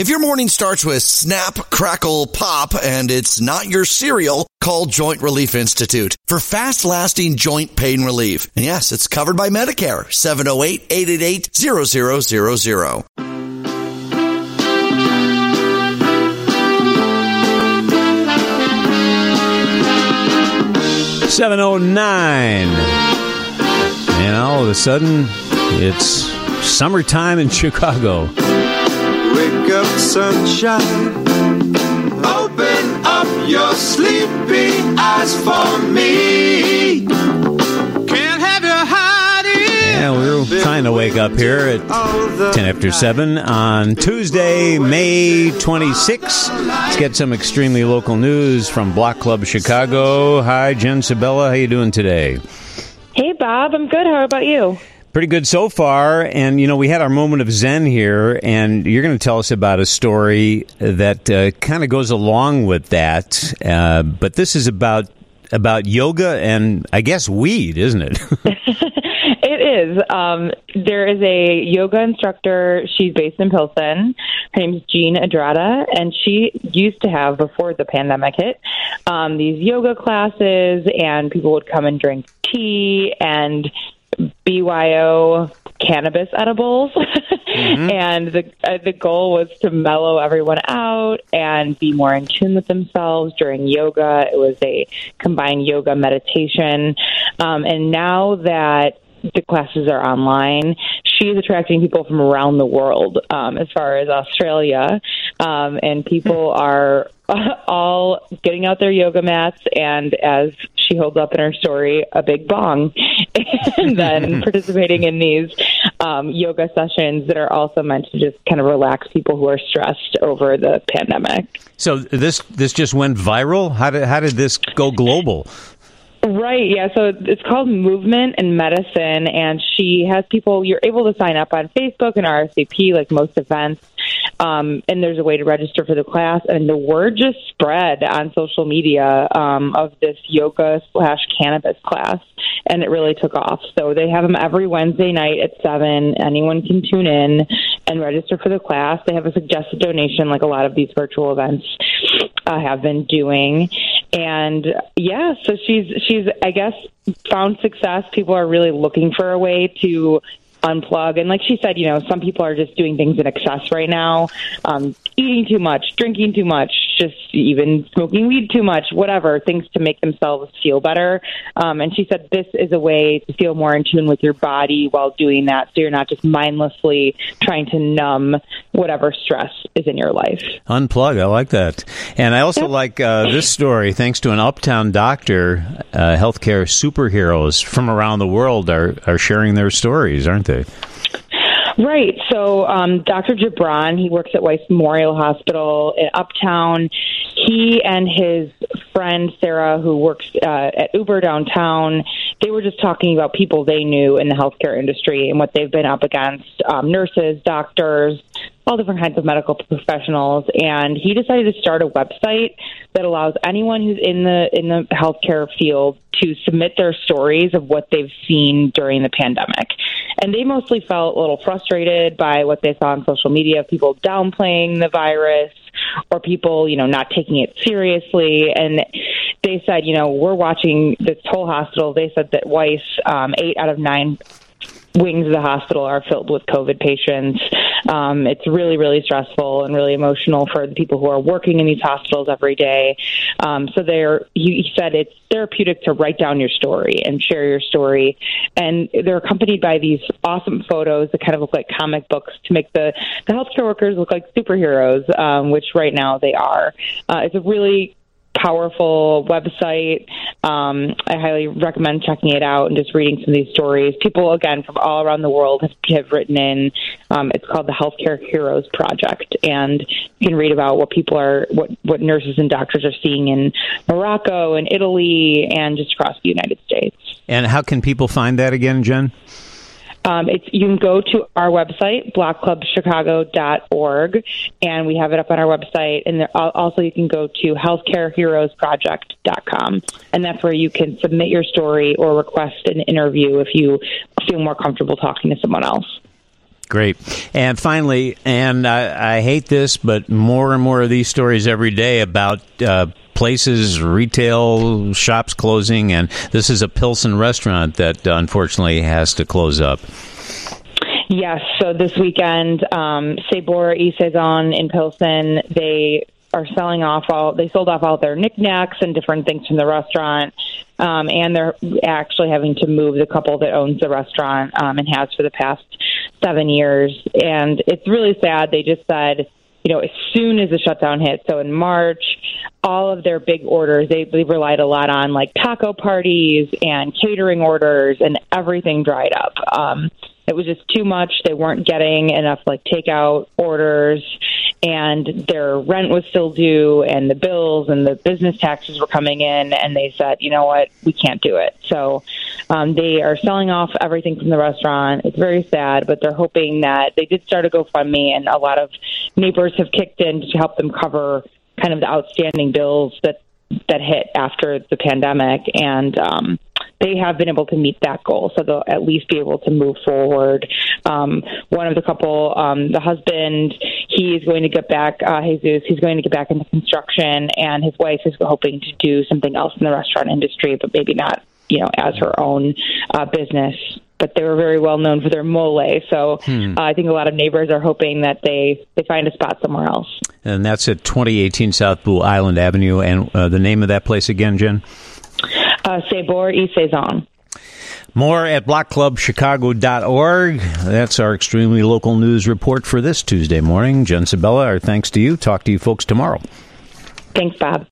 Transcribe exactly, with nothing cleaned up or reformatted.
If your morning starts with snap, crackle, pop, and it's not your cereal, call Joint Relief Institute for fast-lasting joint pain relief. And yes, it's covered by Medicare. seven oh eight, eight eight eight, zero zero zero zero. seven oh nine. And all of a sudden, it's summertime in Chicago. Wake up, sunshine. Open up your sleepy eyes for me. Can't have your hiding. Yeah, we're trying to wake up here at ten after seven on Tuesday, May twenty-sixth. Let's get some extremely local news from Block Club Chicago. Hi, Jen Sabella. How you doing today? Hey, Bob. I'm good. How about you? Pretty good so far. And, you know, we had our moment of Zen here, and you're going to tell us about a story that uh, kind of goes along with that. Uh, but this is about about yoga and, I guess, weed, isn't it? It is. Um, there is a yoga instructor. She's based in Pilsen. Her name's Jean Adrada, and she used to have, before the pandemic hit, um, these yoga classes, and people would come and drink tea and B Y O cannabis edibles. Mm-hmm. And the uh, the goal was to mellow everyone out and be more in tune with themselves during yoga. It was a combined yoga meditation. Um, and now that the classes are online, she is attracting people from around the world, um, as far as Australia. Um, and people are all getting out their yoga mats and, as she holds up in her story, a big bong, and then participating in these um, yoga sessions that are also meant to just kind of relax people who are stressed over the pandemic. So this this just went viral? How did, how did this go global? Right, yeah. So it's called Movement and Medicine, and she has people, you're able to sign up on Facebook and R S V P like most events, um, and there's a way to register for the class, and the word just spread on social media um, of this yoga slash cannabis class, and it really took off. So they have them every Wednesday night at seven. Anyone can tune in and register for the class. They have a suggested donation like a lot of these virtual events uh, have been doing. And yeah, so she's, she's, I guess, found success. People are really looking for a way to unplug. And like she said, you know, some people are just doing things in excess right now, um, eating too much, drinking too much, just even smoking weed too much, whatever, things to make themselves feel better. Um, and she said this is a way to feel more in tune with your body while doing that, so you're not just mindlessly trying to numb whatever stress is in your life. Unplug, I like that. And I also yep. like uh, this story. Thanks to an uptown doctor, uh, healthcare superheroes from around the world are, are sharing their stories, aren't they? Right. So um, Doctor Gibran, he works at Weiss Memorial Hospital in Uptown. He and his friend Sarah, who works uh, at Uber downtown, they were just talking about people they knew in the healthcare industry and what they've been up against, um, nurses, doctors, all different kinds of medical professionals. And he decided to start a website that allows anyone who's in the in the healthcare field to submit their stories of what they've seen during the pandemic. And they mostly felt a little frustrated by what they saw on social media, people downplaying the virus or people, you know, not taking it seriously. And they said, you know, we're watching this whole hospital. They said that Weiss, um, eight out of nine wings of the hospital are filled with COVID patients. Um, it's really, really stressful and really emotional for the people who are working in these hospitals every day. Um, so they're, he said it's therapeutic to write down your story and share your story. And they're accompanied by these awesome photos that kind of look like comic books to make the, the healthcare workers look like superheroes, um, which right now they are. Uh, it's a really powerful website. Um, I highly recommend checking it out and just reading some of these stories. People, again, from all around the world have, have written in. Um, it's called the Healthcare Heroes Project, and you can read about what people are, what, what nurses and doctors are seeing in Morocco and Italy and just across the United States. And how can people find that again, Jen? Um, it's you can go to our website, block club chicago dot org, and we have it up on our website. And there, also you can go to healthcare heroes project dot com, and that's where you can submit your story or request an interview if you feel more comfortable talking to someone else. Great. And finally, and I, I hate this, but more and more of these stories every day about uh, places, retail shops closing, and this is a Pilsen restaurant that uh, unfortunately has to close up. Yes, so this weekend, um, Sabor y Saison in Pilsen, they are selling off all, they sold off all their knickknacks and different things from the restaurant, um, and they're actually having to move the couple that owns the restaurant um, and has for the past seven years. And it's really sad. They just said, you know, as soon as the shutdown hit, so in March, all of their big orders, they, they relied a lot on like taco parties and catering orders, and everything dried up. Um, it was just too much. They weren't getting enough like takeout orders, and their rent was still due, and the bills and the business taxes were coming in, and they said, you know what, we can't do it. So um, they are selling off everything from the restaurant. It's very sad, but they're hoping that they did start a GoFundMe, and a lot of neighbors have kicked in to help them cover kind of the outstanding bills that that hit after the pandemic, and um, they have been able to meet that goal, so they'll at least be able to move forward. Um, one of the couple, um, the husband, he is going to get back, uh, Jesus, he's going to get back into construction, and his wife is hoping to do something else in the restaurant industry, but maybe not, you know, as her own uh, business. But they were very well known for their mole, so hmm. uh, I think a lot of neighbors are hoping that they, they find a spot somewhere else. And that's at twenty eighteen South Blue Island Avenue. And uh, the name of that place again, Jen? Uh, Sabor y Saison. More at block club chicago dot org. That's our extremely local news report for this Tuesday morning. Jen Sabella, our thanks to you. Talk to you folks tomorrow. Thanks, Bob.